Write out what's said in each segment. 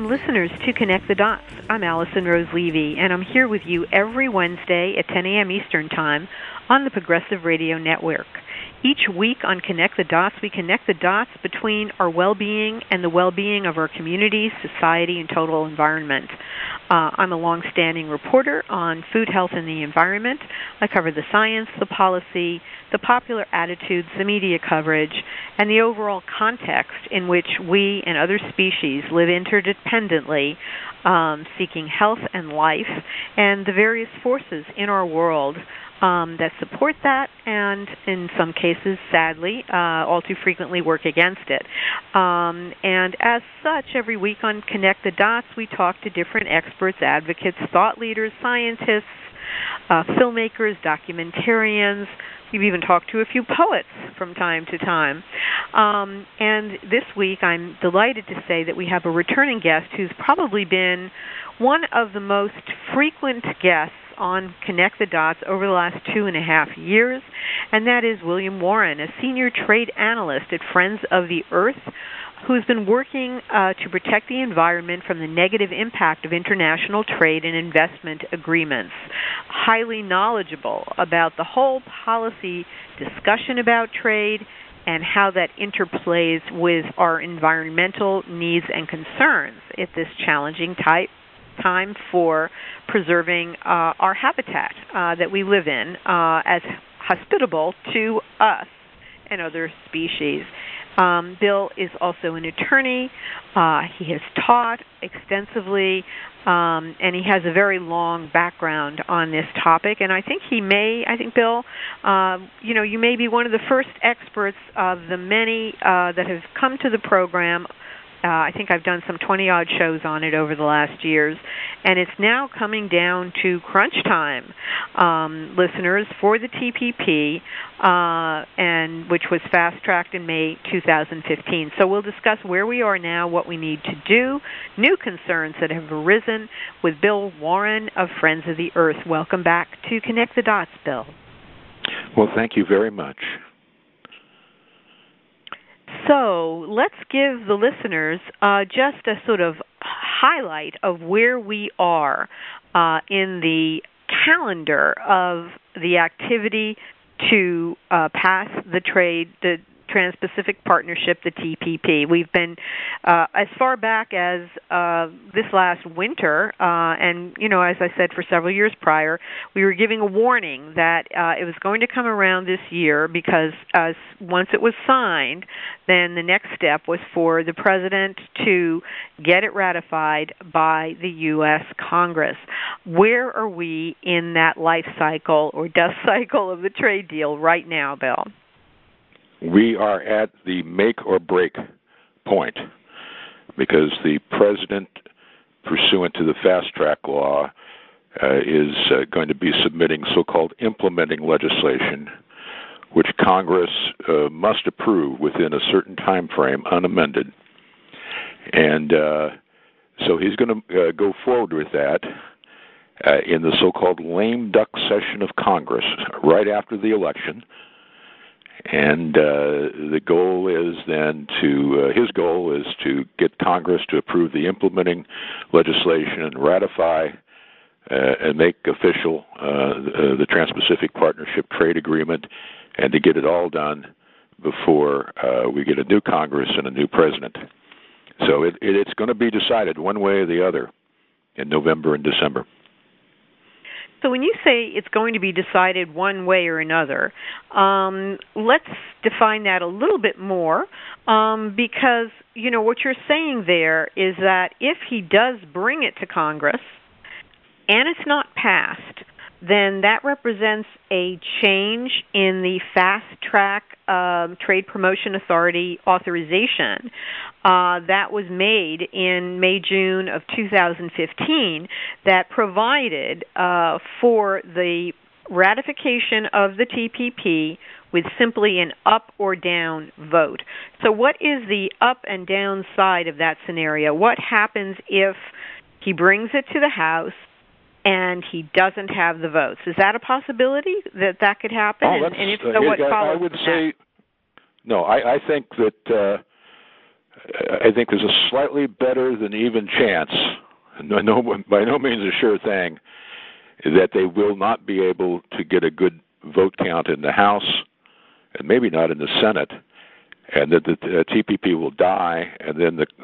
Welcome, listeners, to Connect the Dots. I'm Allison Rose Levy, and I'm here with you every Wednesday at 10 a.m. Eastern Time on the Progressive Radio Network. Each week on Connect the Dots, we connect the dots between our well-being and the well-being of our community, society, and total environment. I'm a long-standing reporter on food, health, and the environment. I cover the science, the policy, the popular attitudes, the media coverage, and the overall context in which we and other species live interdependently, seeking health and life, and the various forces in our world that support that and, in some cases, sadly, all too frequently work against it. And as such, every week on Connect the Dots, we talk to different experts, advocates, thought leaders, scientists, filmmakers, documentarians. We've even talked to a few poets from time to time. And this week, I'm delighted to say that we have a returning guest who's probably been one of the most frequent guests on Connect the Dots over the last 2.5 years, and that is William Warren, a senior trade analyst at Friends of the Earth, who's been working to protect the environment from the negative impact of international trade and investment agreements. Highly knowledgeable about the whole policy discussion about trade and how that interplays with our environmental needs and concerns at this challenging time for preserving our habitat that we live in as hospitable to us and other species. Bill is also an attorney. He has taught extensively, and he has a very long background on this topic. And I think Bill, you may be one of the first experts of the many that have come to the program. I think I've done some 20-odd shows on it over the last years, and it's now coming down to crunch time, listeners, for the TPP, and which was fast-tracked in May 2015. So we'll discuss where we are now, what we need to do, new concerns that have arisen with Bill Warren of Friends of the Earth. Welcome back to Connect the Dots, Bill. Well, thank you very much. So let's give the listeners just a sort of highlight of where we are in the calendar of the activity to pass the Trans-Pacific Partnership, the TPP. We've been as far back as this last winter, and, as I said, for several years prior, we were giving a warning that it was going to come around this year because once it was signed, then the next step was for the President to get it ratified by the U.S. Congress. Where are we in that life cycle or death cycle of the trade deal right now, Bill? We are at the make or break point because the President, pursuant to the fast track law, is going to be submitting so-called implementing legislation, which Congress must approve within a certain time frame, unamended. And so he's going to go forward with that in the so-called lame duck session of Congress right after the election. And the goal is then his goal is to get Congress to approve the implementing legislation and ratify and make official the Trans-Pacific Partnership Trade Agreement, and to get it all done before we get a new Congress and a new president. So it's going to be decided one way or the other in November and December. So when you say it's going to be decided one way or another, let's define that a little bit more, because, what you're saying there is that if he does bring it to Congress and it's not passed, then that represents a change in the fast-track Trade Promotion Authority authorization that was made in May-June of 2015 that provided for the ratification of the TPP with simply an up or down vote. So what is the up and down side of that scenario? What happens if he brings it to the House and he doesn't have the votes? Is that a possibility that could happen? Oh, and if so, what follows? I would say, no, I think that I think there's a slightly better than even chance, by no means a sure thing, that they will not be able to get a good vote count in the House, and maybe not in the Senate, and that the TPP will die, and then the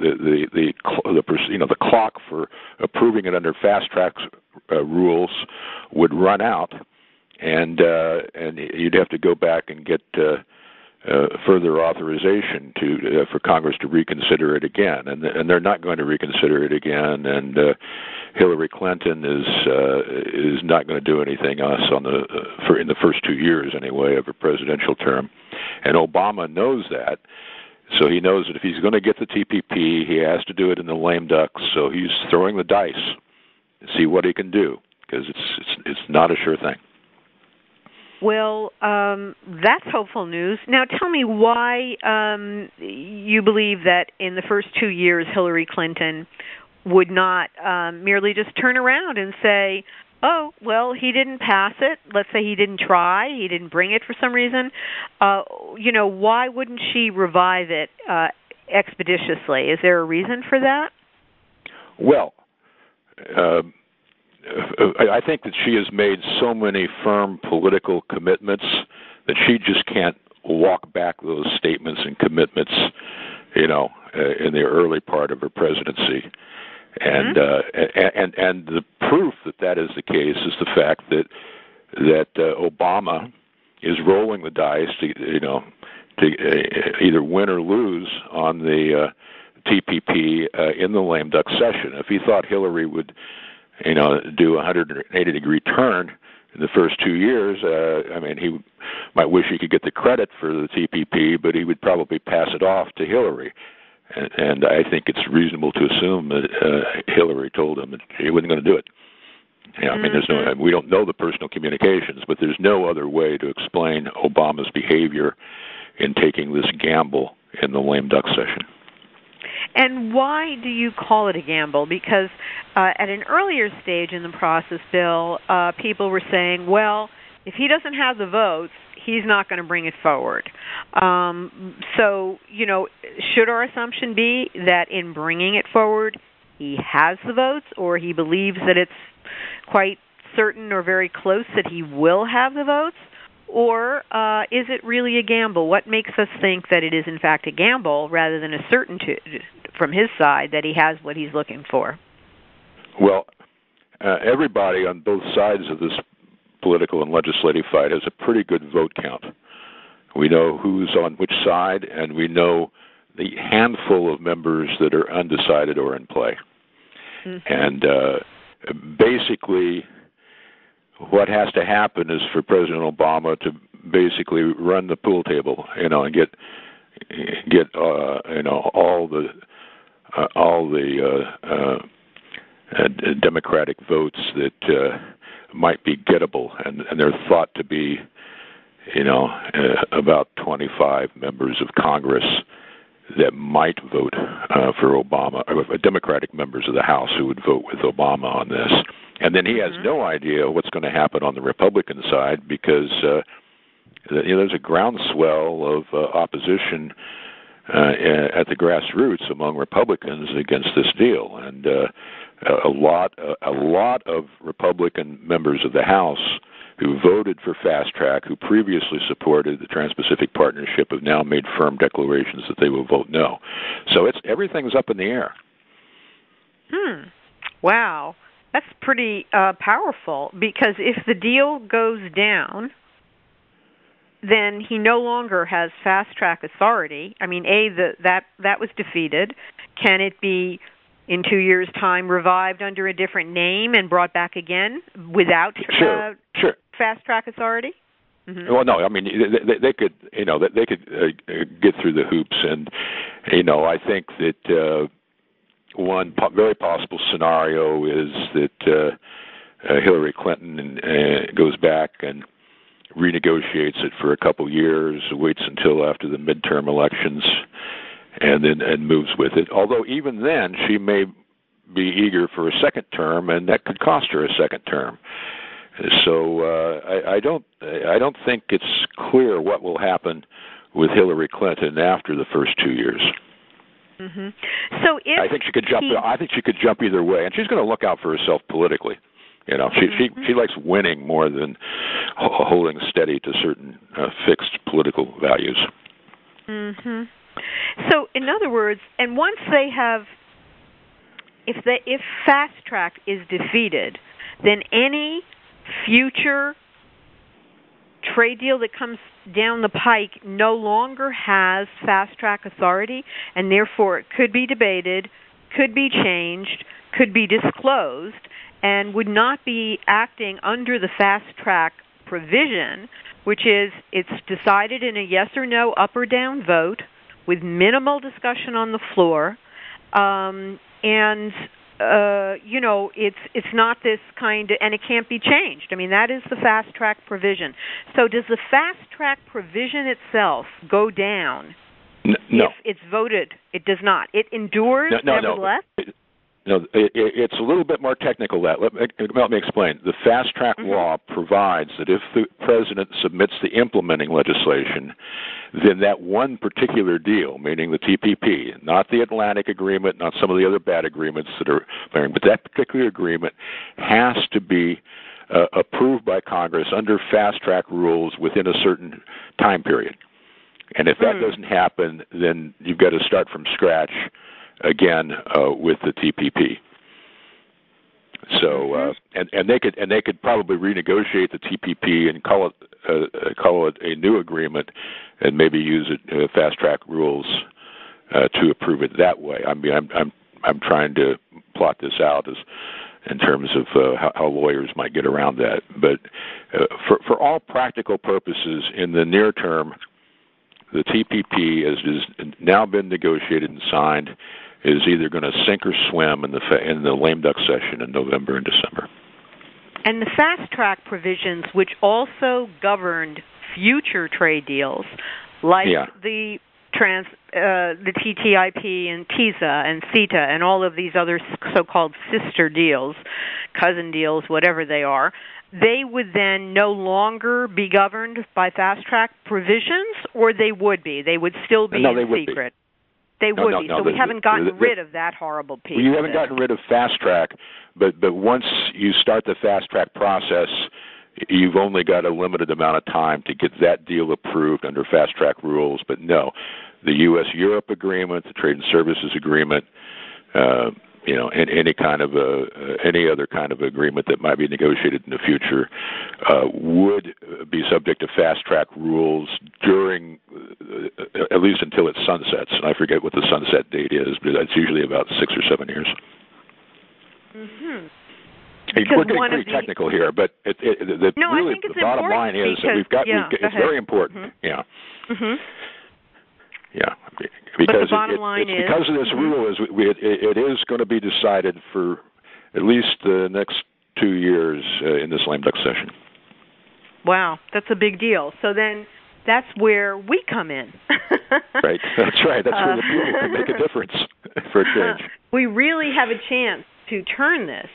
clock for approving it under fast track rules would run out, and you'd have to go back and get further authorization for Congress to reconsider it again, and they're not going to reconsider it again. And Hillary Clinton is not going to do anything else in the first 2 years anyway of her presidential term, and Obama knows that. So he knows that if he's going to get the TPP, he has to do it in the lame duck. So he's throwing the dice to see what he can do, because it's not a sure thing. Well, that's hopeful news. Now, tell me why you believe that in the first 2 years Hillary Clinton would not merely just turn around and say, oh, well, he didn't pass it. Let's say he didn't try. He didn't bring it for some reason. Why wouldn't she revive it expeditiously? Is there a reason for that? Well, I think that she has made so many firm political commitments that she just can't walk back those statements and commitments, in the early part of her presidency. And and the proof that is the case is the fact that Obama is rolling the dice to either win or lose on the TPP in the lame duck session. If he thought Hillary would do a 180-degree turn in the first 2 years, he might wish he could get the credit for the TPP, but he would probably pass it off to Hillary. And I think it's reasonable to assume that Hillary told him that he wasn't going to do it. We don't know the personal communications, but there's no other way to explain Obama's behavior in taking this gamble in the lame duck session. And why do you call it a gamble? Because at an earlier stage in the process, Bill, people were saying, well, if he doesn't have the votes, he's not going to bring it forward. So, should our assumption be that in bringing it forward, he has the votes, or he believes that it's quite certain or very close that he will have the votes? Or is it really a gamble? What makes us think that it is, in fact, a gamble rather than a certainty from his side that he has what he's looking for? Well, everybody on both sides of this political and legislative fight has a pretty good vote count. We know who's on which side, and we know the handful of members that are undecided or in play. Mm-hmm. And basically, what has to happen is for President Obama to basically run the pool table, and get all the Democratic votes that might be gettable, and they're thought to be, about 25 members of Congress that might vote for Obama, or Democratic members of the House who would vote with Obama on this. And then he has no idea what's going to happen on the Republican side, because there's a groundswell of opposition at the grassroots among Republicans against this deal, and a lot of Republican members of the House who voted for fast track, who previously supported the Trans-Pacific Partnership, have now made firm declarations that they will vote no. So everything's up in the air. Wow. That's pretty powerful, because if the deal goes down, then he no longer has fast-track authority. I mean, that was defeated. Can it be, in 2 years' time, revived under a different name and brought back again without sure. fast-track authority? Mm-hmm. Well, no. I mean, they could, they could get through the hoops, and I think that one very possible scenario is that Hillary Clinton goes back and renegotiates it for a couple years, waits until after the midterm elections, and moves with it. Although even then, she may be eager for a second term, and that could cost her a second term. So I don't think it's clear what will happen with Hillary Clinton after the first 2 years. Mm-hmm. So if I think she could jump. I think she could jump either way, and she's going to look out for herself politically. You know, she likes winning more than holding steady to certain fixed political values. Mm-hmm. So, in other words, and once they have, if Fast Track is defeated, then any future trade deal that comes down the pike no longer has Fast Track authority, and therefore it could be debated, could be changed, could be disclosed, and would not be acting under the Fast Track provision, which is it's decided in a yes or no, up or down vote with minimal discussion on the floor, you know, it's not this kind of, and it can't be changed. I mean, that is the Fast Track provision. So does the Fast Track provision itself go down No. if it's voted? It does not. It endures nevertheless? No, it's a little bit more technical than that. Let me explain. The Fast Track law provides that if the president submits the implementing legislation, then that one particular deal, meaning the TPP, not the Atlantic Agreement, not some of the other bad agreements that are there, but that particular agreement has to be approved by Congress under Fast Track rules within a certain time period. And if that doesn't happen, then you've got to start from scratch again with the TPP. So and they could probably renegotiate the TPP and call it a new agreement, and maybe use it Fast Track rules to approve it that way. I mean, I'm trying to plot this out as in terms of how lawyers might get around that. But for all practical purposes, in the near term, the TPP, as has now been negotiated and signed, is either going to sink or swim in the lame duck session in November and December. And the Fast Track provisions, which also governed future trade deals, like the TTIP and TISA and CETA and all of these other so-called sister deals, cousin deals, whatever they are, they would then no longer be governed by Fast Track provisions, or they would be? They would still be in secret? They would be. So we haven't gotten rid of that horrible piece. You haven't gotten rid of Fast Track, but once you start the Fast Track process, you've only got a limited amount of time to get that deal approved under Fast Track rules. But no, the U.S.-Europe agreement, the Trade and Services agreement, and any other kind of agreement that might be negotiated in the future would be subject to Fast Track rules during, at least until it sunsets. And I forget what the sunset date is, but it's usually about 6 or 7 years. Mm-hmm. We're getting pretty technical here, but the bottom line is that it's very important. Yeah. Mm-hmm. Yeah, because the bottom line is because of this rule it is going to be decided for at least the next 2 years in this lame duck session. Wow, that's a big deal. So then that's where we come in. Right, that's right. That's where the people can make a difference for a change. We really have a chance to turn this.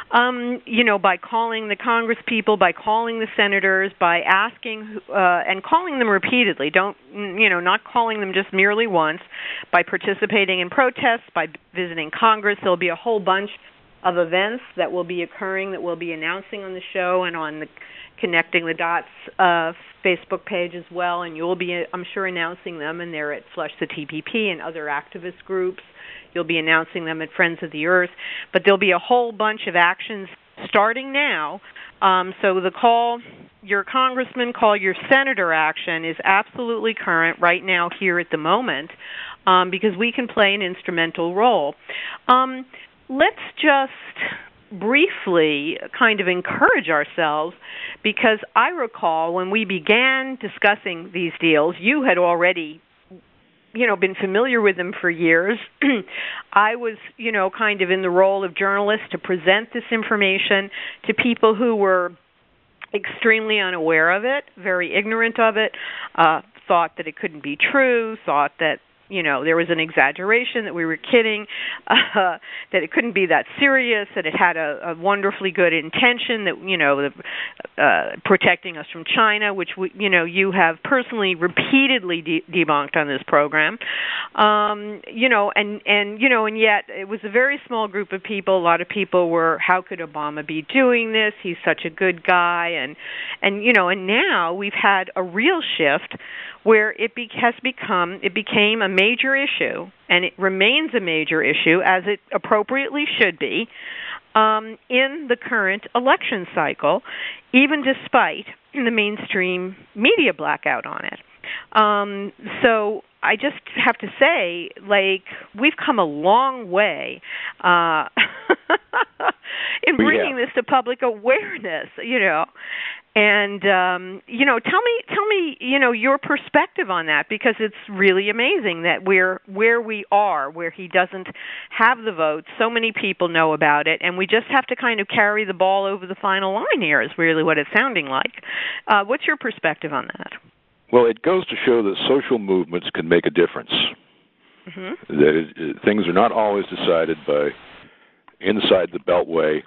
By calling the Congress people, by calling the senators, by asking and calling them repeatedly. Not calling them just merely once, by participating in protests, by visiting Congress. There'll be a whole bunch of events that will be occurring that we'll be announcing on the show and on the Connecting the Dots Facebook page as well. And you'll be, I'm sure, announcing them, and they're at Flush the TPP and other activist groups. You'll be announcing them at Friends of the Earth. But there'll be a whole bunch of actions starting now. So the call your congressman, call your senator action is absolutely current right now here at the moment because we can play an instrumental role. Let's just briefly kind of encourage ourselves, because I recall when we began discussing these deals, you had already been familiar with them for years. I was, kind of in the role of journalist to present this information to people who were extremely unaware of it, very ignorant of it, thought that it couldn't be true, thought that there was an exaggeration, that we were kidding, that it couldn't be that serious, that it had a wonderfully good intention, that, protecting us from China, which, you have personally repeatedly debunked on this program. And yet it was a very small group of people. A lot of people were, how could Obama be doing this? He's such a good guy. And now we've had a real shift where it became a major issue, and it remains a major issue, as it appropriately should be, in the current election cycle, even despite the mainstream media blackout on it. So I just have to say, we've come a long way in bringing this to public awareness, And tell me, your perspective on that, because it's really amazing that where we are, where he doesn't have the votes, so many people know about it, and we just have to kind of carry the ball over the final line here, is really what it's sounding like. What's your perspective on that? Well, it goes to show that social movements can make a difference. Mm-hmm. That things are not always decided by inside the Beltway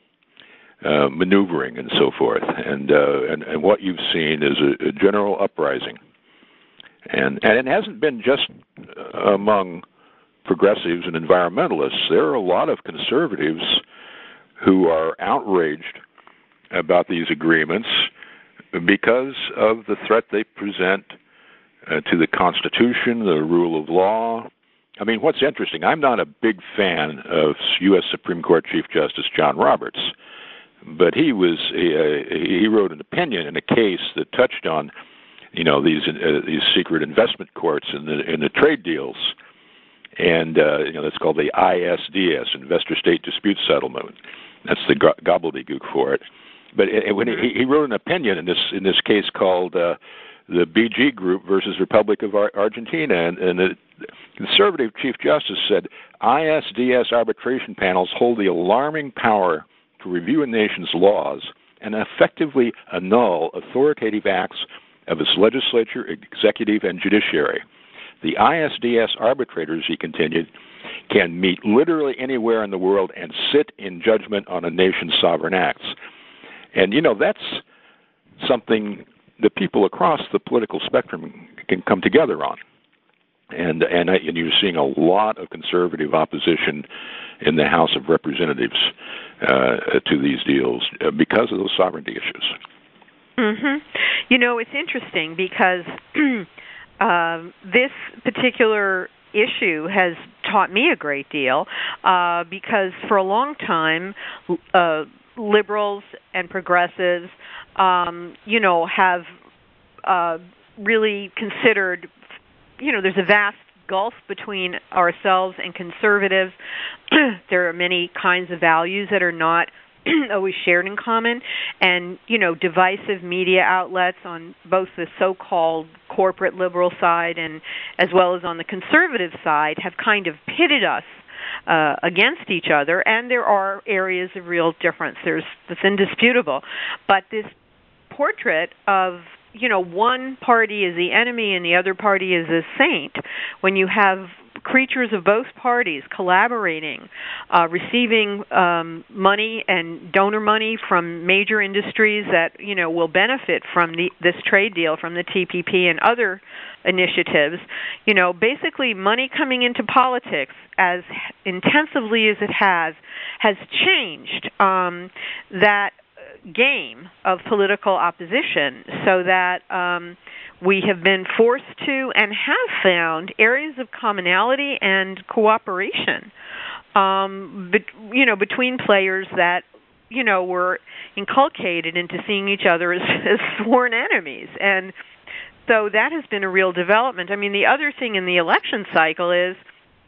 maneuvering and so forth, and what you've seen is a general uprising, and it hasn't been just among progressives and environmentalists. There are a lot of conservatives who are outraged about these agreements because of the threat they present to the Constitution, the rule of law. I mean, what's interesting, I'm not a big fan of U.S. Supreme Court Chief Justice John Roberts, but he wrote an opinion in a case that touched on, these secret investment courts in the trade deals, and that's called the ISDS, Investor State Dispute Settlement. That's the gobbledygook for it. But when he wrote an opinion in this case called the BG Group versus Republic of Argentina, and the conservative Chief Justice said ISDS arbitration panels hold the alarming power to review a nation's laws and effectively annul authoritative acts of its legislature, executive, and judiciary. The ISDS arbitrators, he continued, can meet literally anywhere in the world and sit in judgment on a nation's sovereign acts. And, that's something the people across the political spectrum can come together on. And you're seeing a lot of conservative opposition in the House of Representatives to these deals because of those sovereignty issues. Mm-hmm. It's interesting because this particular issue has taught me a great deal because for a long time, liberals and progressives, have really considered, there's a vast gulf between ourselves and conservatives. There are many kinds of values that are not always shared in common, and divisive media outlets on both the so-called corporate liberal side and as well as on the conservative side have kind of pitted us against each other, and there are areas of real difference. That's indisputable. But this portrait of one party is the enemy and the other party is a saint, when you have creatures of both parties collaborating, receiving money and donor money from major industries that will benefit from this trade deal, from the TPP and other initiatives, basically money coming into politics as intensively as it has changed that game of political opposition, so that we have been forced to and have found areas of commonality and cooperation between players that were inculcated into seeing each other as sworn enemies. And so that has been a real development. I mean, the other thing in the election cycle is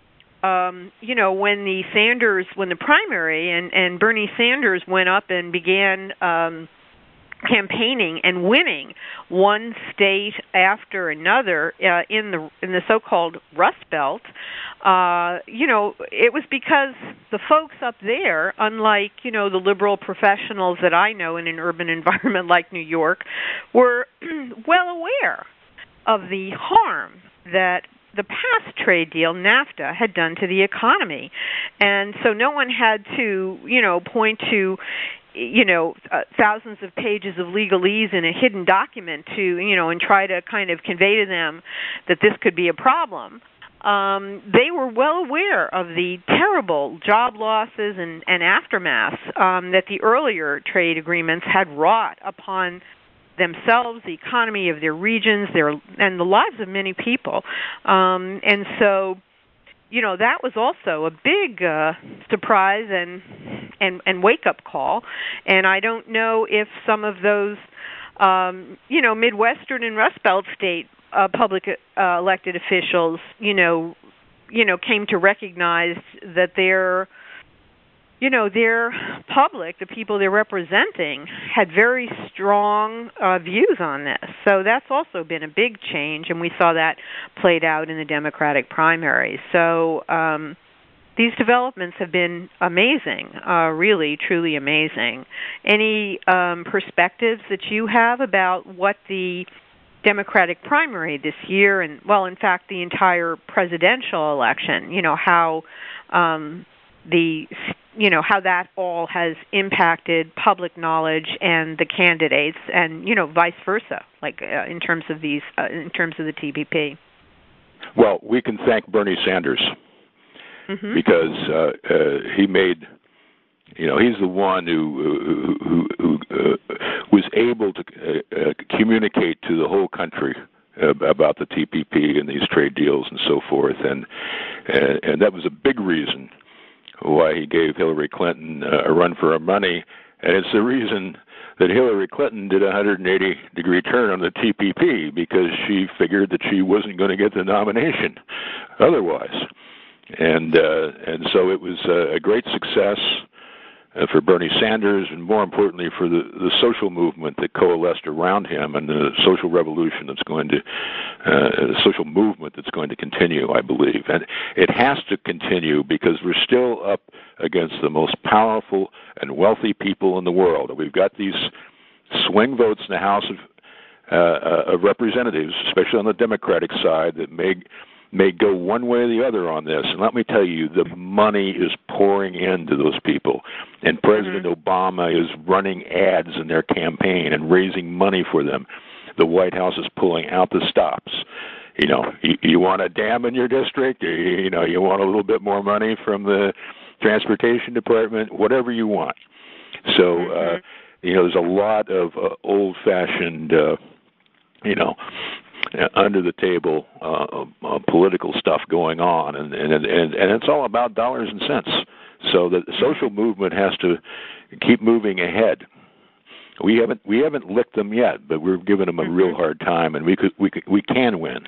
when the primary and Bernie Sanders went up and began campaigning and winning one state after another in the so-called Rust Belt, it was because the folks up there, unlike the liberal professionals that I know in an urban environment like New York, were well aware of the harm that the past trade deal, NAFTA, had done to the economy. And so no one had to, point to, thousands of pages of legalese in a hidden document to, and try to kind of convey to them that this could be a problem. They were well aware of the terrible job losses and aftermaths that the earlier trade agreements had wrought upon themselves, the economy of their regions, and the lives of many people. And so, that was also a big surprise and wake-up call. And I don't know if some of those, Midwestern and Rust Belt state public elected officials, came to recognize that their public, the people they're representing, had very strong views on this. So that's also been a big change, and we saw that played out in the Democratic primaries. So these developments have been amazing, really, truly amazing. Any perspectives that you have about what the Democratic primary this year, and, well, in fact, the entire presidential election, how how that all has impacted public knowledge and the candidates, and vice versa, like in terms of the TPP. Well, we can thank Bernie Sanders because he made. He's the one who was able to communicate to the whole country about the TPP and these trade deals and so forth, and that was a big reason why he gave Hillary Clinton a run for her money, and it's the reason that Hillary Clinton did a 180-degree turn on the TPP, because she figured that she wasn't going to get the nomination otherwise, and so it was a great success for Bernie Sanders, and more importantly for the social movement that coalesced around him, and the social revolution that's going to, the social movement that's going to continue, I believe. And it has to continue because we're still up against the most powerful and wealthy people in the world. And we've got these swing votes in the House of Representatives, especially on the Democratic side, that may go one way or the other on this. And let me tell you, the money is pouring into those people. And President Obama is running ads in their campaign and raising money for them. The White House is pulling out the stops. You want a dam in your district, or, you want a little bit more money from the transportation department, whatever you want. So, there's a lot of old-fashioned, under the table political stuff going on, and it's all about dollars and cents. So the social movement has to keep moving ahead. We haven't licked them yet, but we're giving them a real hard time, and we can win.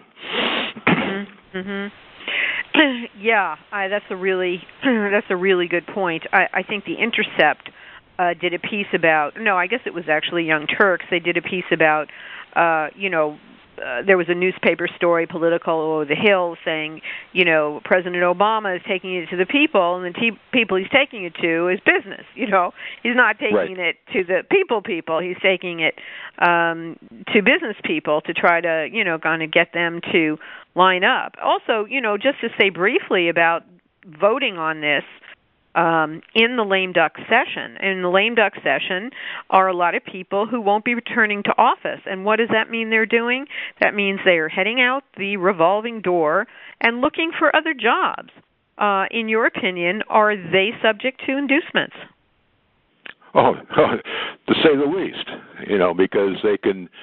Yeah, that's a really good point. I think The Intercept did a piece about. No, I guess it was actually Young Turks. They did a piece about there was a newspaper story, Political over the Hill, saying, President Obama is taking it to the people, and the people he's taking it to is business. He's not taking it to the people. He's taking it to business people to try to, kind of get them to line up. Also, just to say briefly about voting on this, in the lame duck session. In the lame duck session are a lot of people who won't be returning to office. And what does that mean they're doing? That means they are heading out the revolving door and looking for other jobs. In your opinion, are they subject to inducements? Oh, to say the least, because they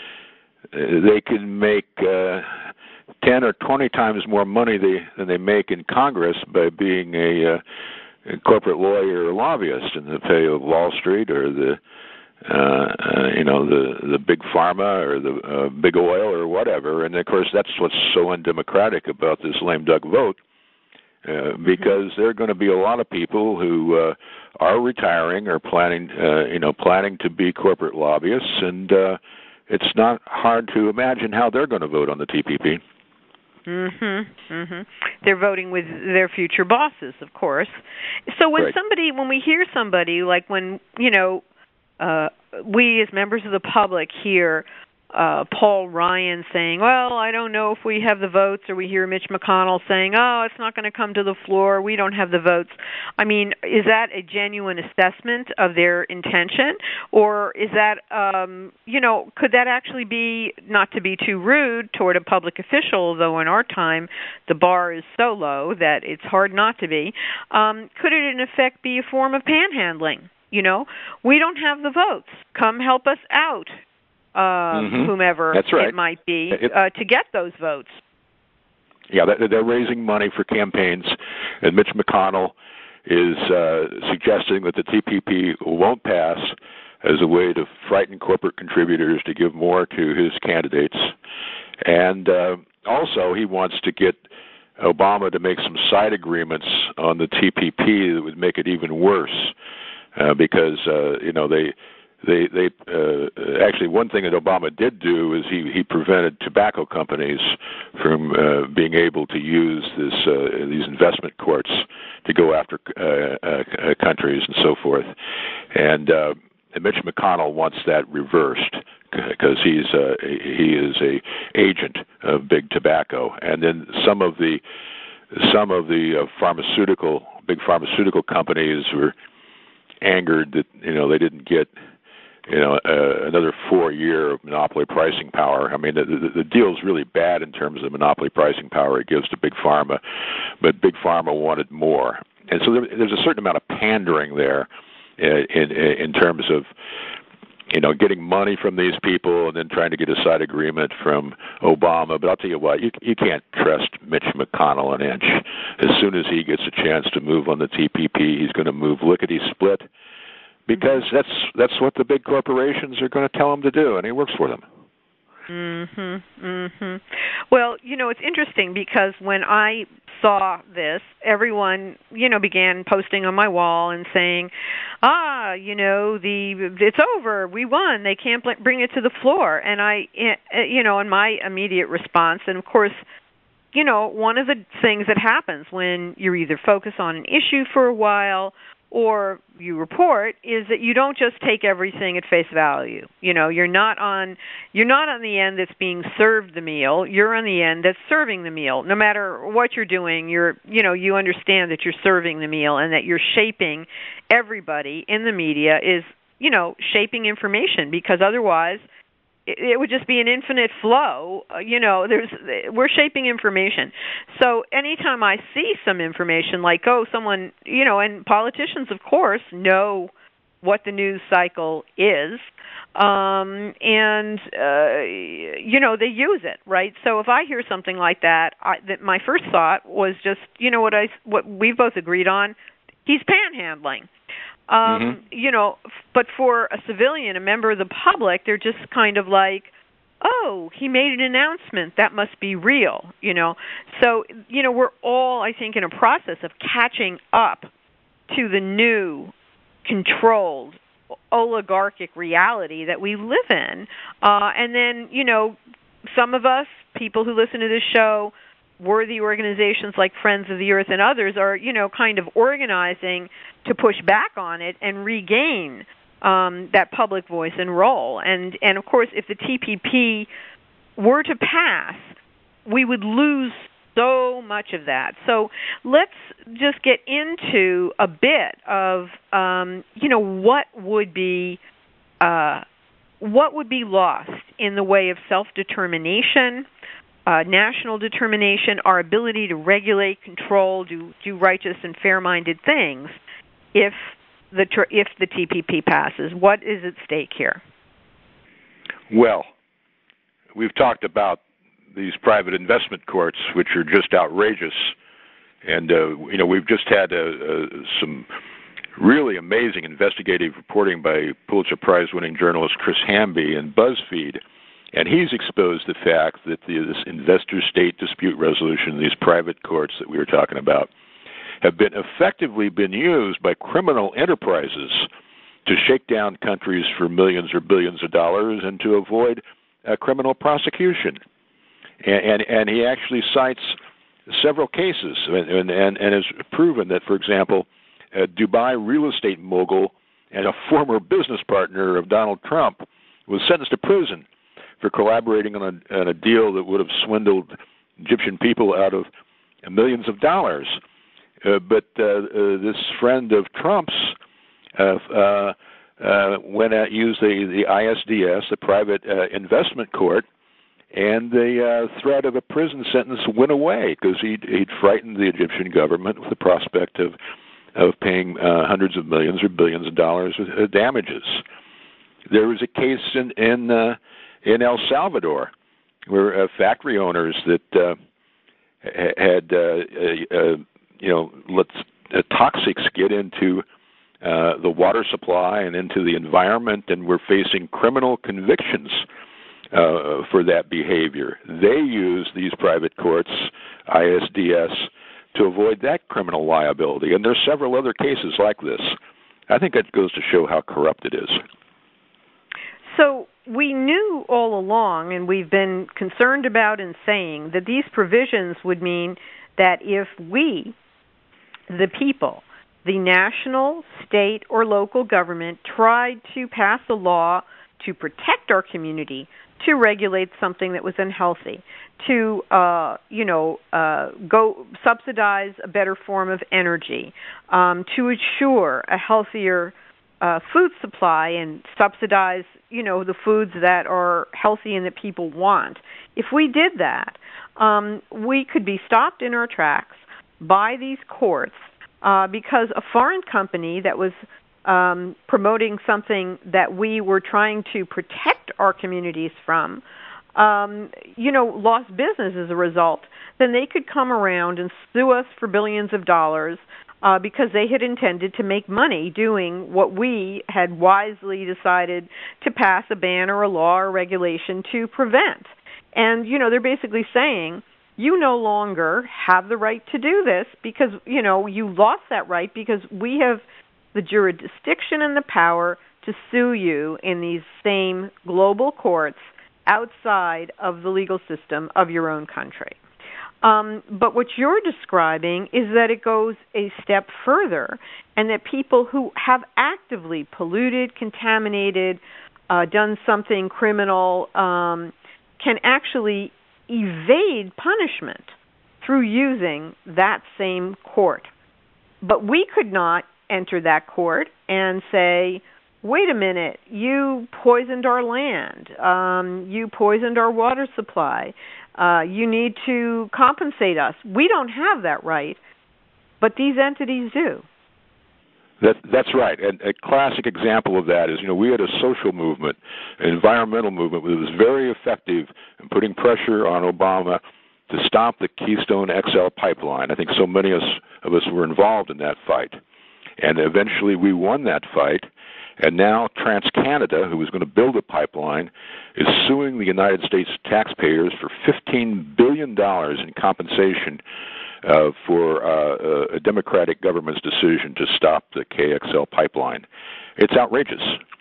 can make 10 or 20 times more money than they make in Congress by being a corporate lawyer or lobbyist in the pay of Wall Street, or the big pharma, or the big oil, or whatever. And of course, that's what's so undemocratic about this lame duck vote, because there are going to be a lot of people who are retiring or planning to be corporate lobbyists, and it's not hard to imagine how they're going to vote on the TPP. They're voting with their future bosses, of course. So when we hear somebody, like when, we as members of the public hear Paul Ryan saying, well, I don't know if we have the votes, or we hear Mitch McConnell saying, oh, it's not going to come to the floor, we don't have the votes. I mean, is that a genuine assessment of their intention? Or is that, could that actually be, not to be too rude toward a public official, though in our time the bar is so low that it's hard not to be, could it in effect be a form of panhandling? We don't have the votes. Come help us out. Whomever That's right. it might be, to get those votes. Yeah, they're raising money for campaigns, and Mitch McConnell is suggesting that the TPP won't pass as a way to frighten corporate contributors to give more to his candidates. And also he wants to get Obama to make some side agreements on the TPP that would make it even worse, because They actually, one thing that Obama did do is he prevented tobacco companies from being able to use these investment courts to go after countries and so forth. And Mitch McConnell wants that reversed because he is a agent of big tobacco. And then some of the big pharmaceutical companies were angered that they didn't get another 4-year of monopoly pricing power. I mean, the deal's really bad in terms of monopoly pricing power it gives to Big Pharma, but Big Pharma wanted more. And so there's a certain amount of pandering there in terms of, getting money from these people and then trying to get a side agreement from Obama. But I'll tell you what, you can't trust Mitch McConnell an inch. As soon as he gets a chance to move on the TPP, he's going to move lickety-split, because that's what the big corporations are going to tell him to do, and he works for them. Well, it's interesting because when I saw this, everyone, began posting on my wall and saying, it's over, we won, they can't bring it to the floor. And and my immediate response, and of course, one of the things that happens when you're either focused on an issue for a while or you report is that you don't just take everything at face value. You're not on the end that's being served the meal. You're on the end that's serving the meal. No matter what you're doing, you understand that you're serving the meal and that you're shaping everybody in the media is, shaping information, because otherwise it would just be an infinite flow. We're shaping information. So anytime I see some information like, someone, and politicians, of course, know what the news cycle is, they use it, right? So if I hear something like that, that my first thought was just, what we've both agreed on, he's panhandling. But for a civilian, a member of the public, they're just kind of like, oh, he made an announcement, that must be real, So, we're all, I think, in a process of catching up to the new, controlled, oligarchic reality that we live in. And then, some of us, people who listen to this show, worthy organizations like Friends of the Earth and others are, kind of organizing to push back on it and regain that public voice and role. And of course, if the TPP were to pass, we would lose so much of that. So let's just get into a bit of, what would be lost in the way of self-determination, national determination, our ability to regulate, control, do righteous and fair-minded things if the TPP passes. What is at stake here? Well, we've talked about these private investment courts, which are just outrageous, and we've just had some really amazing investigative reporting by Pulitzer Prize-winning journalist Chris Hamby in BuzzFeed. And he's exposed the fact that this investor-state dispute resolution, these private courts that we were talking about, have been effectively used by criminal enterprises to shake down countries for millions or billions of dollars and to avoid criminal prosecution. And he actually cites several cases and has proven that, for example, a Dubai real estate mogul and a former business partner of Donald Trump was sentenced to prison for collaborating on a deal that would have swindled Egyptian people out of millions of dollars. But this friend of Trump's used the ISDS, the private investment court, and the threat of a prison sentence went away because he'd frightened the Egyptian government with the prospect of paying hundreds of millions or billions of dollars of damages. There was a case in El Salvador where factory owners that had let toxics get into the water supply and into the environment, and were facing criminal convictions for that behavior. They use these private courts, ISDS, to avoid that criminal liability. And there's several other cases like this. I think that goes to show how corrupt it is. So we knew all along, and we've been concerned about and saying, that these provisions would mean that if we, the people, the national, state, or local government, tried to pass a law to protect our community, to regulate something that was unhealthy, to go subsidize a better form of energy, to ensure a healthier food supply and subsidize, the foods that are healthy and that people want. If we did that, we could be stopped in our tracks by these courts because a foreign company that was promoting something that we were trying to protect our communities from, lost business as a result, then they could come around and sue us for billions of dollars because they had intended to make money doing what we had wisely decided to pass a ban or a law or regulation to prevent. And, they're basically saying, you no longer have the right to do this because, you lost that right because we have the jurisdiction and the power to sue you in these same global courts outside of the legal system of your own country. But what you're describing is that it goes a step further, and that people who have actively polluted, contaminated, done something criminal, can actually evade punishment through using that same court. But we could not enter that court and say, wait a minute, you poisoned our land, you poisoned our water supply, you need to compensate us. We don't have that right, but these entities do. That's right. And a classic example of that is, we had a social movement, an environmental movement that was very effective in putting pressure on Obama to stop the Keystone XL pipeline. I think so many of us were involved in that fight. And eventually we won that fight. And now TransCanada, who was going to build a pipeline, is suing the United States taxpayers for $15 billion in compensation for a Democratic government's decision to stop the KXL pipeline. It's outrageous.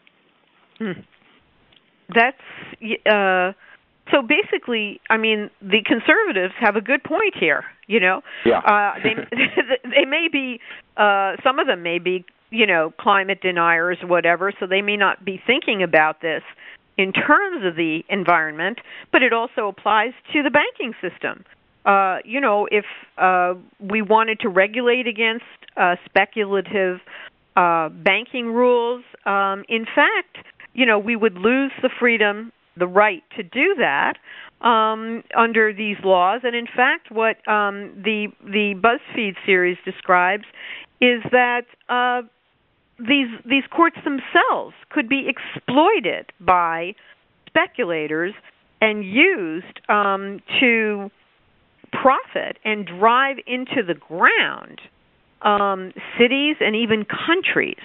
That's so basically, the conservatives have a good point here. Yeah. They may be, some of them may be, climate deniers, whatever, so they may not be thinking about this in terms of the environment, but it also applies to the banking system. If we wanted to regulate against speculative banking rules, in fact, we would lose the freedom, the right to do that under these laws. And in fact, what the BuzzFeed series describes is that these courts themselves could be exploited by speculators and used to profit and drive into the ground cities and even countries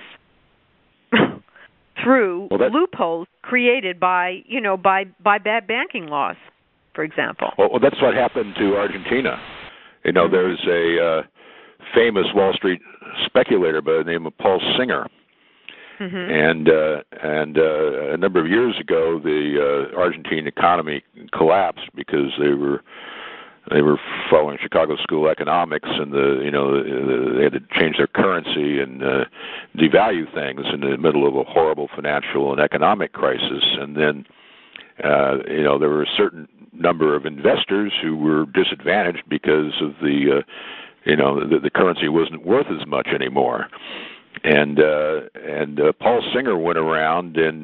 through loopholes created by bad banking laws, for example. Well, that's what happened to Argentina. There's a famous Wall Street speculator by the name of Paul Singer. And a number of years ago, the Argentine economy collapsed because they were following Chicago School of Economics, and they had to change their currency and devalue things in the middle of a horrible financial and economic crisis. And then there were a certain number of investors who were disadvantaged because of the currency wasn't worth as much anymore. And Paul Singer went around and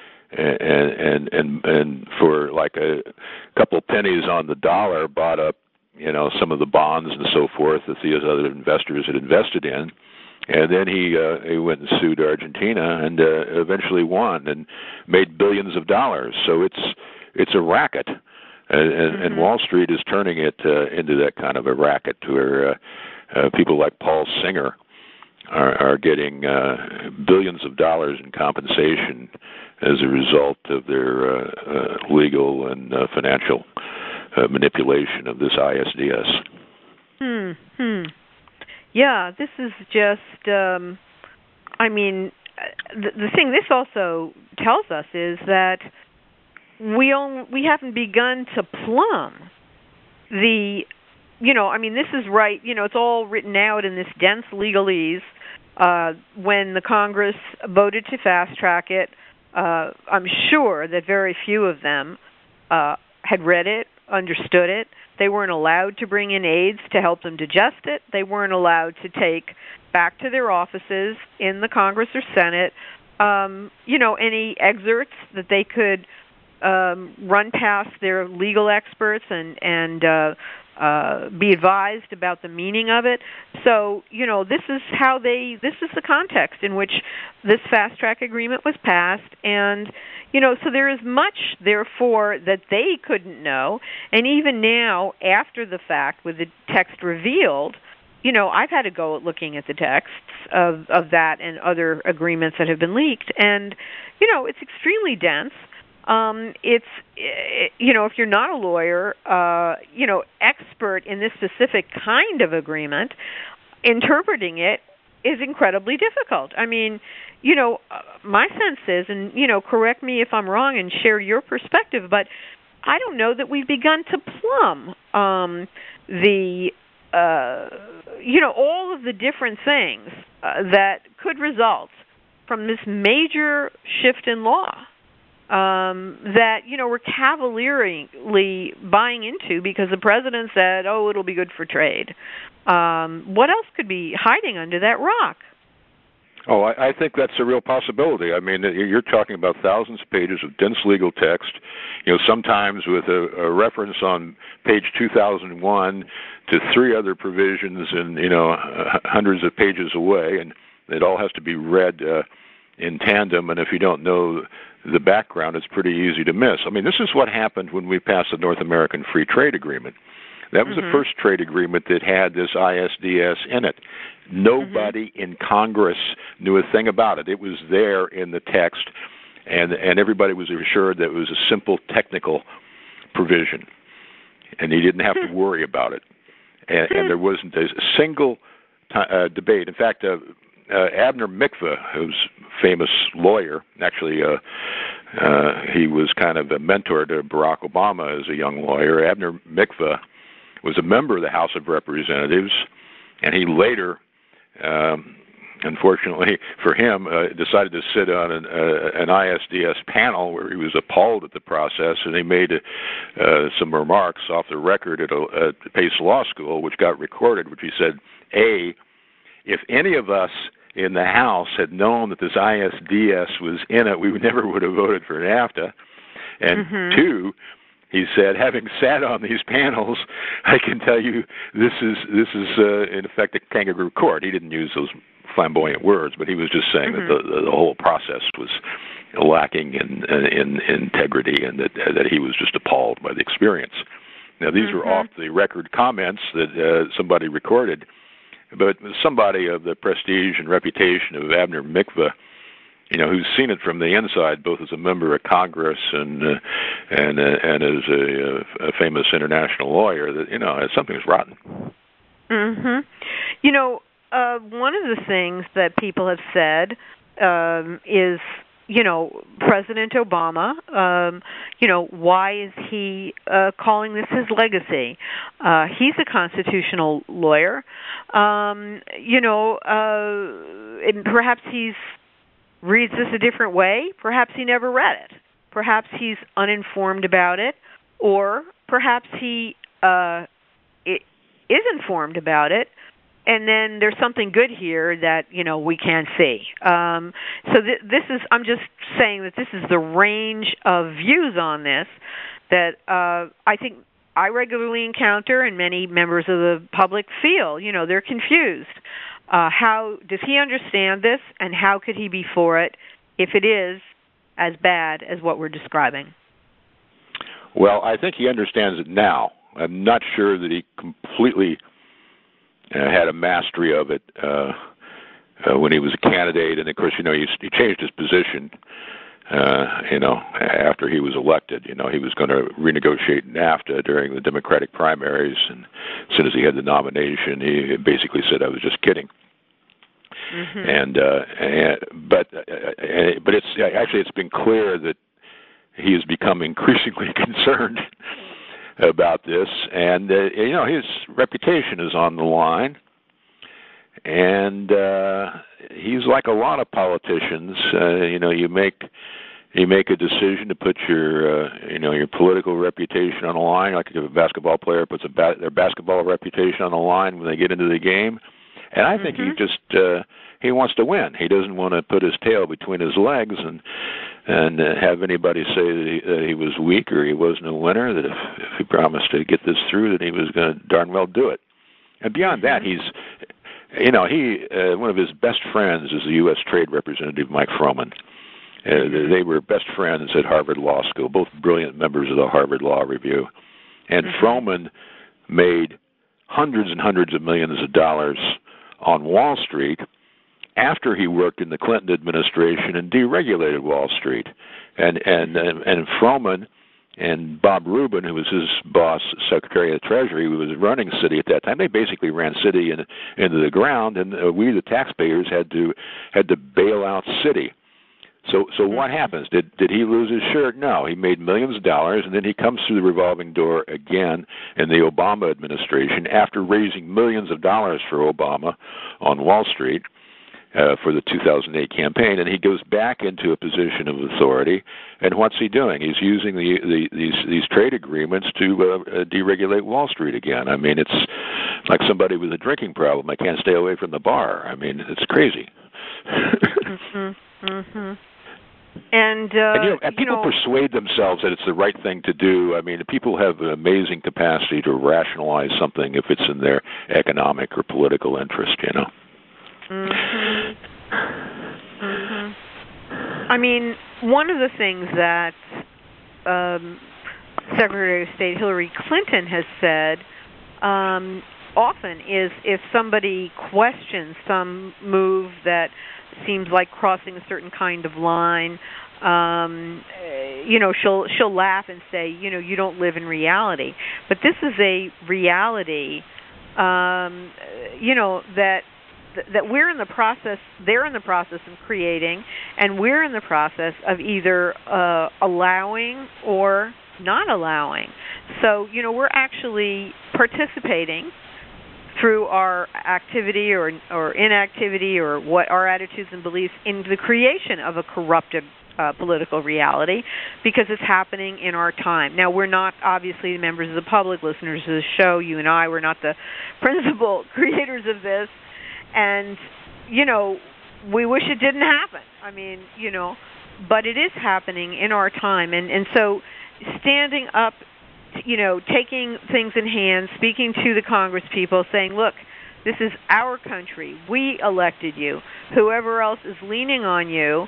for like a couple pennies on the dollar bought up, some of the bonds and so forth that these other investors had invested in. And then he went and sued Argentina and eventually won and made billions of dollars. So it's a racket, and Wall Street is turning it into that kind of a racket where people like Paul Singer are getting billions of dollars in compensation as a result of their legal and financial manipulation of this ISDS. Yeah, this is just, the thing this also tells us is that we haven't begun to plumb the, this is right, it's all written out in this dense legalese. When the Congress voted to fast-track it, I'm sure that very few of them had read it, understood it. They weren't allowed to bring in aides to help them digest it. They weren't allowed to take back to their offices in the Congress or Senate, any excerpts that they could run past their legal experts and be advised about the meaning of it. So, this is the context in which this fast-track agreement was passed, and so there is much, therefore, that they couldn't know. And even now, after the fact, with the text revealed, I've had to go looking at the texts of that and other agreements that have been leaked. And, it's extremely dense. If you're not a lawyer, expert in this specific kind of agreement, interpreting it is incredibly difficult. My sense is, and, correct me if I'm wrong and share your perspective, but I don't know that we've begun to plumb all of the different things that could result from this major shift in law that, we're cavalierly buying into because the president said, it'll be good for trade. What else could be hiding under that rock? Oh, I think that's a real possibility. You're talking about thousands of pages of dense legal text, sometimes with a reference on page 2001 to three other provisions and, hundreds of pages away, and it all has to be read in tandem, and if you don't know the background, it's pretty easy to miss. This is what happened when we passed the North American Free Trade Agreement. That was the first trade agreement that had this ISDS in it. Nobody in Congress knew a thing about it. It was there in the text, and everybody was assured that it was a simple technical provision, and you didn't have to worry about it. And there wasn't a single debate. In fact, Abner Mikva, who's a famous lawyer, actually he was kind of a mentor to Barack Obama as a young lawyer. Abner Mikva was a member of the House of Representatives, and he later, unfortunately for him, decided to sit on an ISDS panel where he was appalled at the process, and he made some remarks off the record at Pace Law School, which got recorded, which he said, A, if any of us in the House had known that this ISDS was in it, we never would have voted for NAFTA. And two, he said, having sat on these panels, I can tell you this is in effect a kangaroo court. He didn't use those flamboyant words, but he was just saying that the whole process was lacking in integrity, and that he was just appalled by the experience. Now, these were off-the-record comments that somebody recorded, but somebody of the prestige and reputation of Abner Mikva, who's seen it from the inside, both as a member of Congress and as a famous international lawyer, that something's rotten. One of the things that people have said is, President Obama, why is he calling this his legacy? He's a constitutional lawyer. Perhaps he's reads this a different way. Perhaps he never read it. perhaps he's uninformed about it, or perhaps he is informed about it, and then there's something good here that we can't see. So this is, I'm just saying that this is the range of views on this that I think I regularly encounter, and many members of the public feel. They're confused. How does he understand this, and how could he be for it if it is as bad as what we're describing? Well, I think he understands it now. I'm not sure that he completely had a mastery of it when he was a candidate, and of course, he changed his position. After he was elected, he was going to renegotiate NAFTA during the Democratic primaries, and as soon as he had the nomination, he basically said, "I was just kidding." Mm-hmm. But it's been clear that he has become increasingly concerned about this, and his reputation is on the line, and he's like a lot of politicians. You make a decision to put your political reputation on the line, like if a basketball player puts their basketball reputation on the line when they get into the game. And I think he wants to win. He doesn't want to put his tail between his legs and have anybody say that he was weak or he wasn't a winner, that if he promised to get this through, that he was going to darn well do it. And beyond that, he's, one of his best friends is the U.S. Trade Representative Mike Froman. They were best friends at Harvard Law School, both brilliant members of the Harvard Law Review. And Froman made hundreds and hundreds of millions of dollars on Wall Street after he worked in the Clinton administration and deregulated Wall Street. And Froman and Bob Rubin, who was his boss, Secretary of the Treasury, who was running Citi at that time, they basically ran Citi into the ground, and we, the taxpayers, had to bail out Citi. So what happens? Did he lose his shirt? No. He made millions of dollars, and then he comes through the revolving door again in the Obama administration after raising millions of dollars for Obama on Wall Street for the 2008 campaign, and he goes back into a position of authority. And what's he doing? He's using these trade agreements to deregulate Wall Street again. I mean, it's like somebody with a drinking problem. I can't stay away from the bar. I mean, it's crazy. And people persuade themselves that it's the right thing to do. I mean, people have an amazing capacity to rationalize something if it's in their economic or political interest, I mean, one of the things that Secretary of State Hillary Clinton has said often is if somebody questions some move that seems like crossing a certain kind of line, she'll laugh and say, you don't live in reality. But this is a reality, that we're in the process, they're in the process of creating, and we're in the process of either allowing or not allowing. So, we're actually participating through our activity or inactivity or what our attitudes and beliefs in the creation of a corrupted political reality, because it's happening in our time. Now, we're not obviously members of the public, listeners of the show. You and I, we're not the principal creators of this. And, we wish it didn't happen. I mean, but it is happening in our time. And so standing up, taking things in hand, speaking to the Congress people, saying, look, this is our country. We elected you. Whoever else is leaning on you,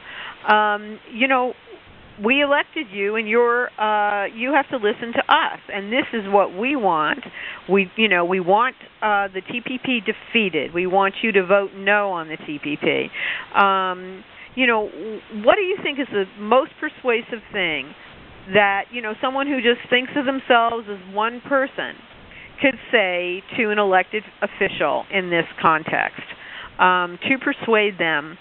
we elected you, and you have to listen to us. And this is what we want. We want the TPP defeated. We want you to vote no on the TPP. What do you think is the most persuasive thing that, someone who just thinks of themselves as one person could say to an elected official in this context to persuade them,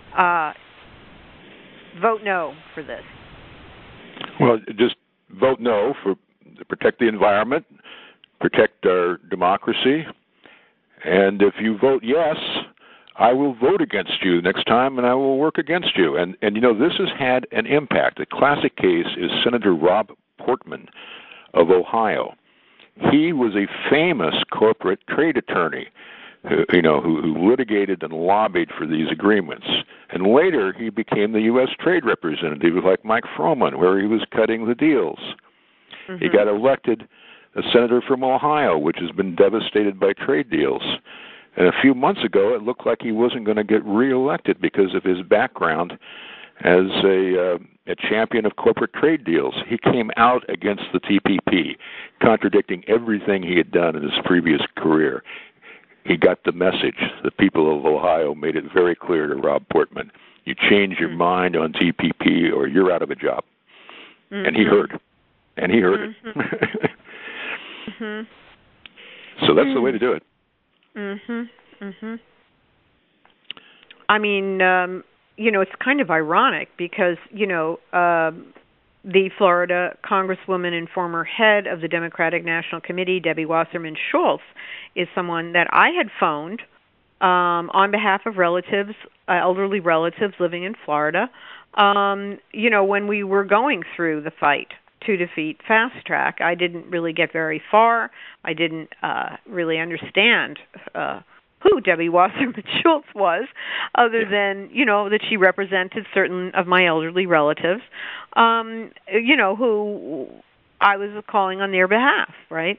vote no for this? Well, just vote no to protect the environment, protect our democracy. And if you vote yes, I will vote against you next time, and I will work against you. And this has had an impact. A classic case is Senator Rob Portman of Ohio. He was a famous corporate trade attorney who litigated and lobbied for these agreements. And later he became the U.S. trade representative like Mike Froman, where he was cutting the deals. Mm-hmm. He got elected a senator from Ohio, which has been devastated by trade deals. And a few months ago, it looked like he wasn't going to get reelected because of his background as a champion of corporate trade deals. He came out against the TPP, contradicting everything he had done in his previous career. He got the message. The people of Ohio made it very clear to Rob Portman, you change your mind on TPP or you're out of a job. Mm-hmm. And he heard. And he heard mm-hmm. it. Mm-hmm. So that's the way to do it. Mm-hmm. Mm-hmm. I mean, it's kind of ironic because, the Florida Congresswoman and former head of the Democratic National Committee, Debbie Wasserman Schultz, is someone that I had phoned on behalf of relatives, elderly relatives living in Florida, when we were going through the fight to defeat Fast Track. I didn't really get very far. I didn't really understand who Debbie Wasserman Schultz was, other than, that she represented certain of my elderly relatives, who I was calling on their behalf, right?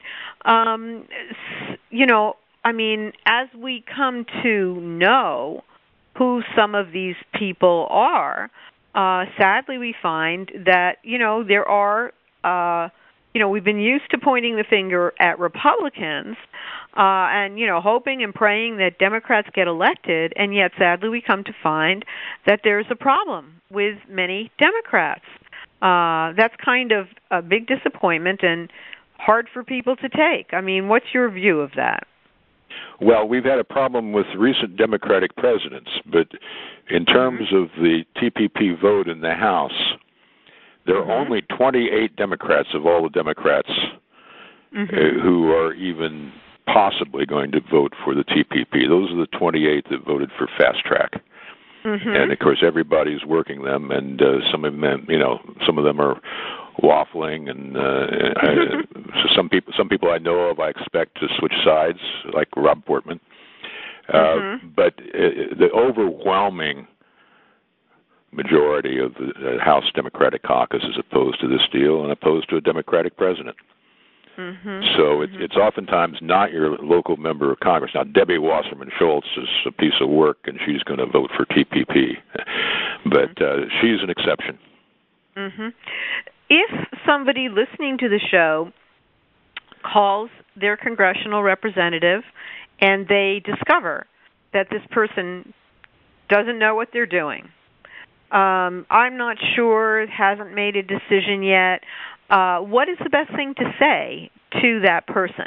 As we come to know who some of these people are, sadly we find that, there are, we've been used to pointing the finger at Republicans and, hoping and praying that Democrats get elected, and yet sadly we come to find that there's a problem with many Democrats. That's kind of a big disappointment and hard for people to take. I mean, what's your view of that? Well, we've had a problem with recent Democratic presidents, but in terms of the TPP vote in the House, there are only 28 Democrats of all the Democrats who are even possibly going to vote for the TPP. Those are the 28 that voted for Fast Track. And of course, everybody's working them, and some of them are waffling, and so some people I know of, I expect to switch sides, like Rob Portman. But the overwhelming majority of the House Democratic Caucus is opposed to this deal and opposed to a Democratic president. So it's oftentimes not your local member of Congress. Now, Debbie Wasserman Schultz is a piece of work, and she's going to vote for TPP. But she's an exception. If somebody listening to the show calls their congressional representative and they discover that this person doesn't know what they're doing, I'm not sure, hasn't made a decision yet, what is the best thing to say to that person?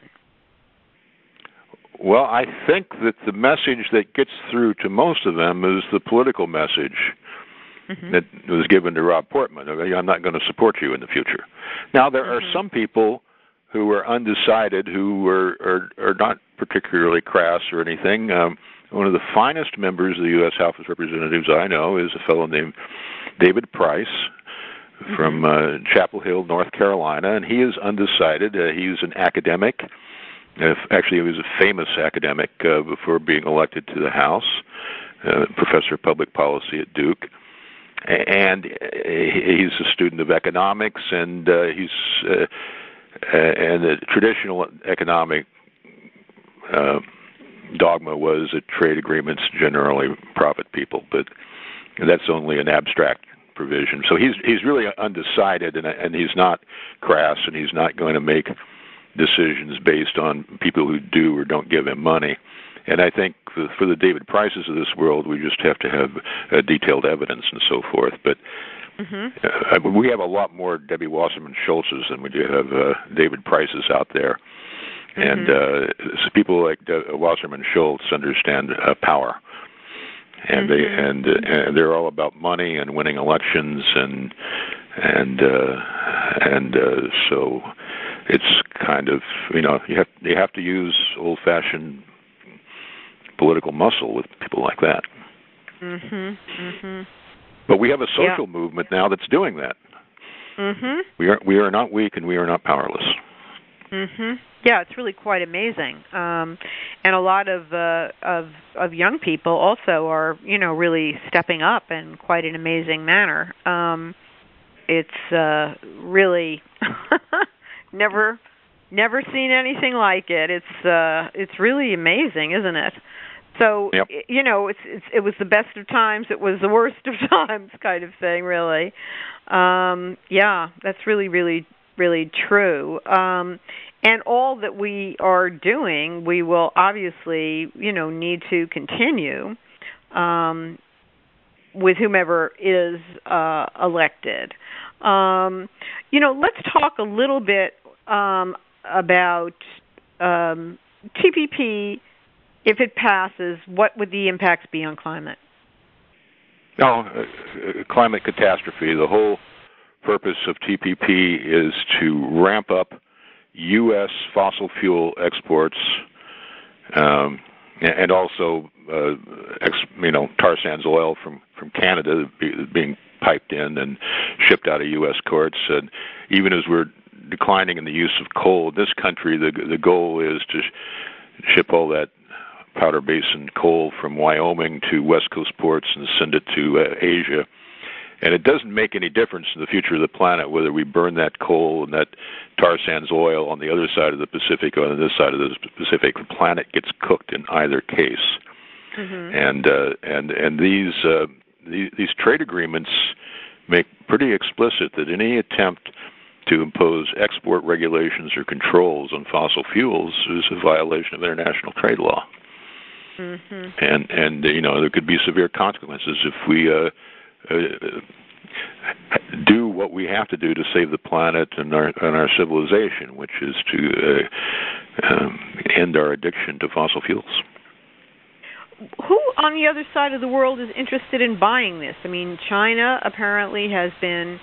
Well, I think that the message that gets through to most of them is the political message that was given to Rob Portman. I'm not going to support you in the future. Now, there are some people who are undecided, who are not particularly crass or anything. One of the finest members of the U.S. House of Representatives I know is a fellow named David Price from Chapel Hill, North Carolina, and he is undecided. He's an academic. Actually, he was a famous academic before being elected to the House, professor of public policy at Duke. And he's a student of economics, and and the traditional economic dogma was that trade agreements generally profit people, but that's only an abstract provision. So he's really undecided, and he's not crass, and he's not going to make decisions based on people who do or don't give him money. And I think for the David Prices of this world, we just have to have detailed evidence and so forth. But we have a lot more Debbie Wasserman Schultzes than we do have David Prices out there. And so people like Wasserman Schultz understand power, and they're all about money and winning elections, and so it's kind of you have to use old-fashioned political muscle with people like that. Mhm. Mhm. But we have a social movement now that's doing that. Mhm. We are not weak, and we are not powerless. Mhm. Yeah, it's really quite amazing. And a lot of young people also are, really stepping up in quite an amazing manner. It's really never seen anything like it. It's really amazing, isn't it? So, yep. It was the best of times, it was the worst of times kind of thing, really. Yeah, that's really, really, really true. And all that we are doing, we will obviously, need to continue with whomever is elected. Let's talk a little bit about TPP. If it passes, what would the impacts be on climate? Climate catastrophe. The whole purpose of TPP is to ramp up U.S. fossil fuel exports, and also, tar sands oil from Canada being piped in and shipped out of U.S. courts. And even as we're declining in the use of coal in this country, the goal is to ship all that Powder Basin coal from Wyoming to West Coast ports and send it to Asia. And it doesn't make any difference in the future of the planet whether we burn that coal and that tar sands oil on the other side of the Pacific or on this side of the Pacific. The planet gets cooked in either case. Mm-hmm. And these trade agreements make pretty explicit that any attempt to impose export regulations or controls on fossil fuels is a violation of international trade law. Mm-hmm. And there could be severe consequences if we do what we have to do to save the planet and our civilization, which is to end our addiction to fossil fuels. Who on the other side of the world is interested in buying this? I mean, China apparently has been,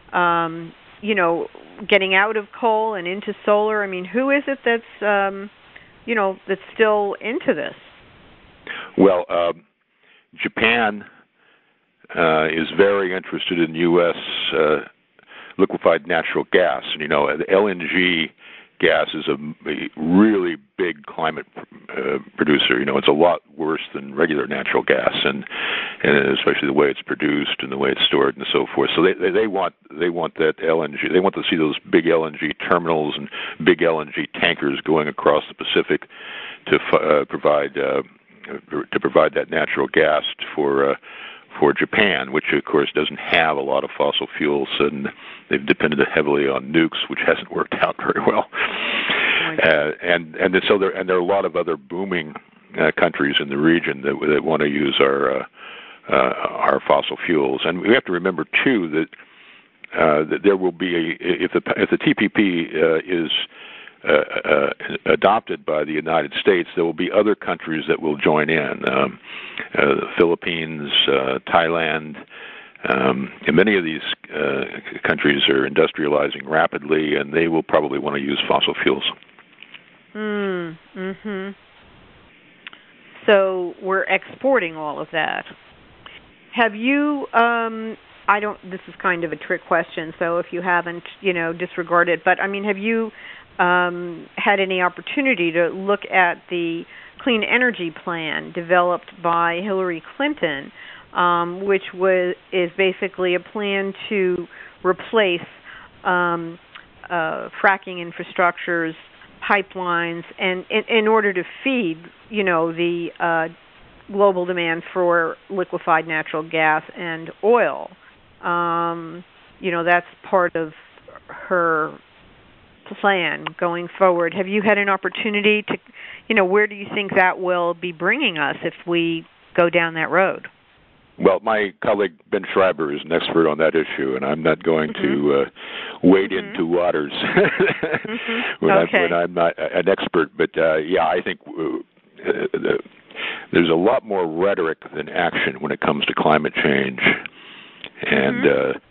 getting out of coal and into solar. I mean, who is it that's, that's still into this? Well, Japan is very interested in U.S. Liquefied natural gas. And, the LNG gas is a really big climate producer. It's a lot worse than regular natural gas, and especially the way it's produced and the way it's stored and so forth. So they want that LNG. They want to see those big LNG terminals and big LNG tankers going across the Pacific to provide that natural gas for Japan, which of course doesn't have a lot of fossil fuels, and they've depended heavily on nukes, which hasn't worked out very well. So there are a lot of other booming countries in the region that want to use our fossil fuels, and we have to remember too that there will be if the TPP is adopted by the United States, there will be other countries that will join in. The Philippines, Thailand, and many of these countries are industrializing rapidly, and they will probably want to use fossil fuels. Mm-hmm. So we're exporting all of that. Have you? This is kind of a trick question, so if you haven't, disregard it. But I mean, have you had any opportunity to look at the clean energy plan developed by Hillary Clinton, which is basically a plan to replace fracking infrastructures, pipelines, and in order to feed, the global demand for liquefied natural gas and oil. That's part of her plan going forward. Have you had an opportunity to, where do you think that will be bringing us if we go down that road? Well, my colleague Ben Schreiber is an expert on that issue, and I'm not going to wade into waters when I'm not an expert. But I think there's a lot more rhetoric than action when it comes to climate change, and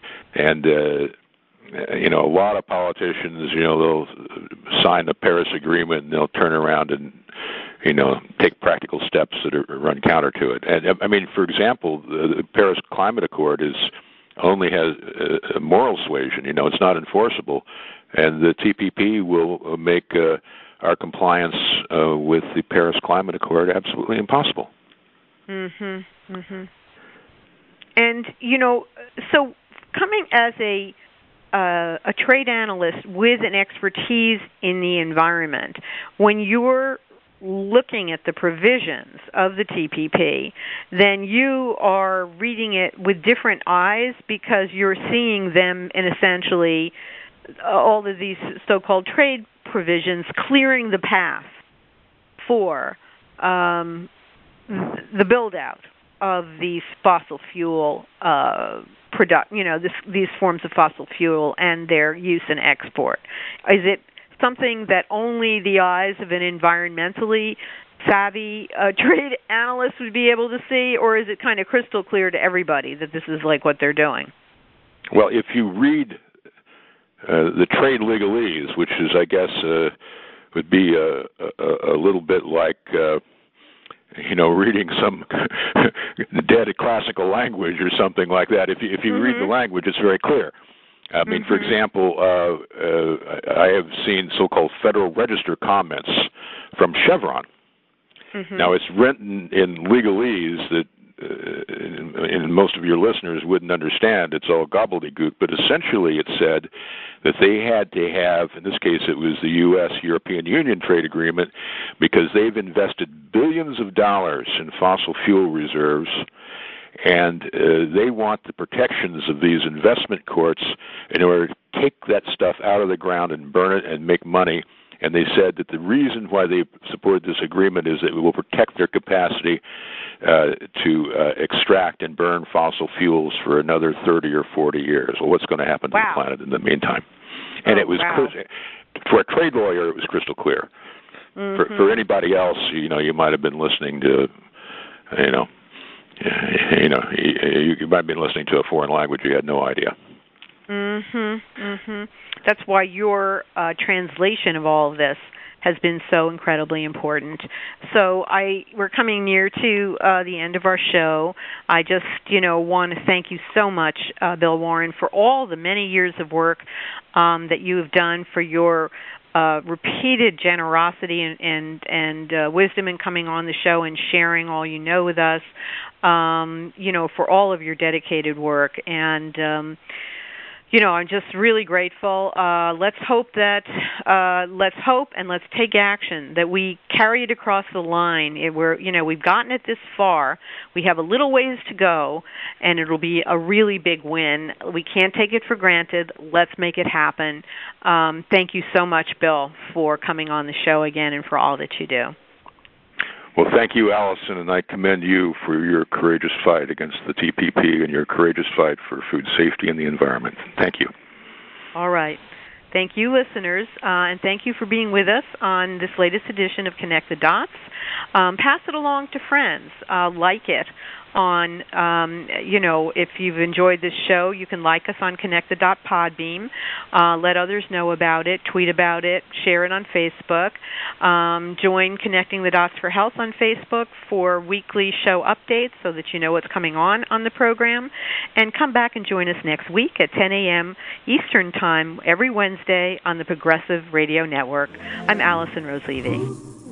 a lot of politicians, they'll sign the Paris Agreement and they'll turn around and take practical steps that run counter to it. And I mean, for example, the Paris Climate Accord only has a moral suasion. It's not enforceable, and the TPP will make our compliance with the Paris Climate Accord absolutely impossible. Mhm. Mhm. And so coming as a trade analyst with an expertise in the environment, when you're looking at the provisions of the TPP, then you are reading it with different eyes because you're seeing them in essentially all of these so-called trade provisions clearing the path for the build-out of these fossil fuel these forms of fossil fuel and their use and export. Is it something that only the eyes of an environmentally savvy trade analyst would be able to see, or is it kind of crystal clear to everybody that this is like what they're doing? Well, if you read the trade legalese, which is, I guess, would be a little bit like reading some dead classical language or something like that. If you read the language, it's very clear. I mean, for example, I have seen so-called Federal Register comments from Chevron. Now, it's written in legalese that and most of your listeners wouldn't understand. It's all gobbledygook, but essentially it said that they had to have, in this case it was the U.S.-European Union trade agreement, because they've invested billions of dollars in fossil fuel reserves, and they want the protections of these investment courts in order to take that stuff out of the ground and burn it and make money. And they said that the reason why they support this agreement is that it will protect their capacity to extract and burn fossil fuels for another 30 or 40 years. Well, what's going to happen to the planet in the meantime? And it was for a trade lawyer, it was crystal clear. For anybody else, you might have been listening to, you might have been listening to a foreign language. You had no idea. That's why your translation of all of this has been so incredibly important. So we're coming near to the end of our show. I just, want to thank you so much, Bill Warren, for all the many years of work that you have done, for your repeated generosity and wisdom in coming on the show and sharing all you know with us, for all of your dedicated work. And I'm just really grateful. Let's hope and let's take action, that we carry it across the line. We've gotten it this far. We have a little ways to go, and it'll be a really big win. We can't take it for granted. Let's make it happen. Thank you so much, Bill, for coming on the show again and for all that you do. Well, thank you, Allison, and I commend you for your courageous fight against the TPP and your courageous fight for food safety and the environment. Thank you. All right. Thank you, listeners, and thank you for being with us on this latest edition of Connect the Dots. Pass it along to friends. Like it on, if you've enjoyed this show, you can like us on connectthe.podbeam. Let others know about it, tweet about it, share it on Facebook. Join Connecting the Dots for Health on Facebook for weekly show updates so that you know what's coming on the program. And come back and join us next week at 10 a.m. Eastern Time every Wednesday on the Progressive Radio Network. I'm Allison Rose-Levy.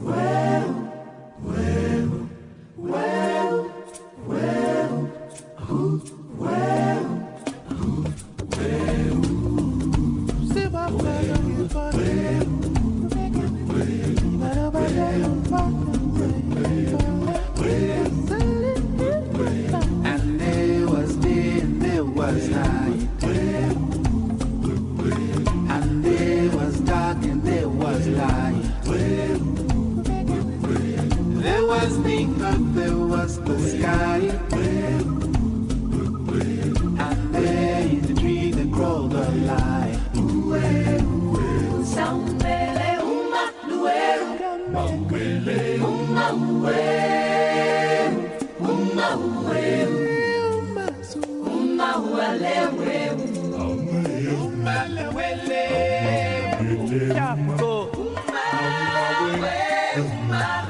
And there was day and there was night, and there was dark and there was light. There was the earth, there was the sky, and there in the tree that crawled the light. Sambele uma lueru, uma ueru, uma ueru, uma ueru, uma ueru, uma ueru.